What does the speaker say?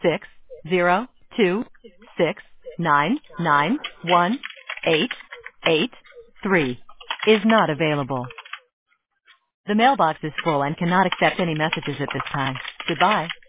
60269918883 is not available. The mailbox is full and cannot accept any messages at this time. Goodbye.